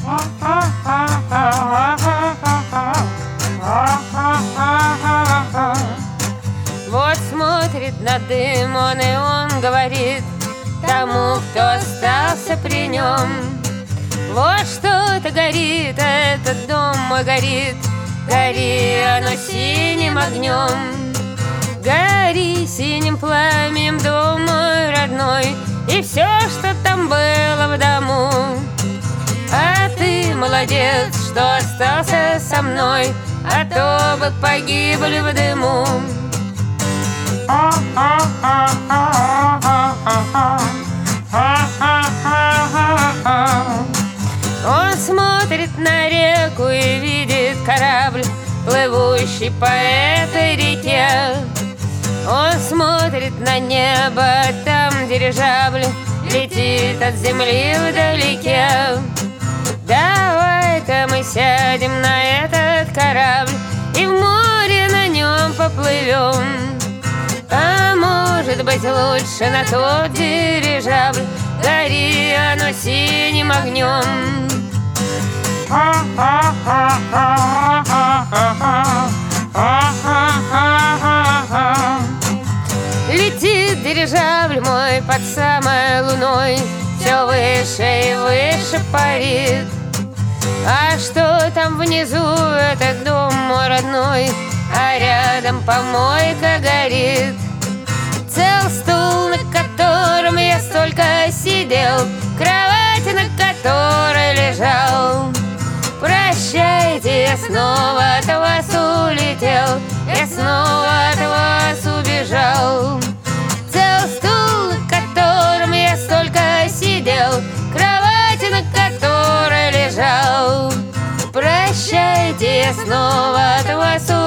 Вот смотрит на дым он, и он говорит тому, кто остался при нем: вот что-то горит, этот дом мой горит. Гори оно синим огнем, гори синим пламенем, дом мой родной, и все, что там было в дому. А ты молодец, что остался со мной, а то бы погибли в дыму. Он смотрит на реку и видит корабль, плывущий по этой реке. Он смотрит на небо, там дирижабль летит от земли вдалеке. Давай-ка мы сядем на этот корабль и в море на нем поплывем. А может быть, лучше на тот дирижабль, гори оно синим огнем. Летит дирижабль мой под самой луной, все выше и выше парит. А что там внизу, этот дом мой родной, а рядом помойка горит. Цел стул, на котором я столько сидел, кровать, на которой лежал. Прощайте, я снова от вас улетел, я снова от вас убежал. Цел стул, на котором я столько сидел, кровать, на которой лежал. Прощайте, я снова от вас улетел.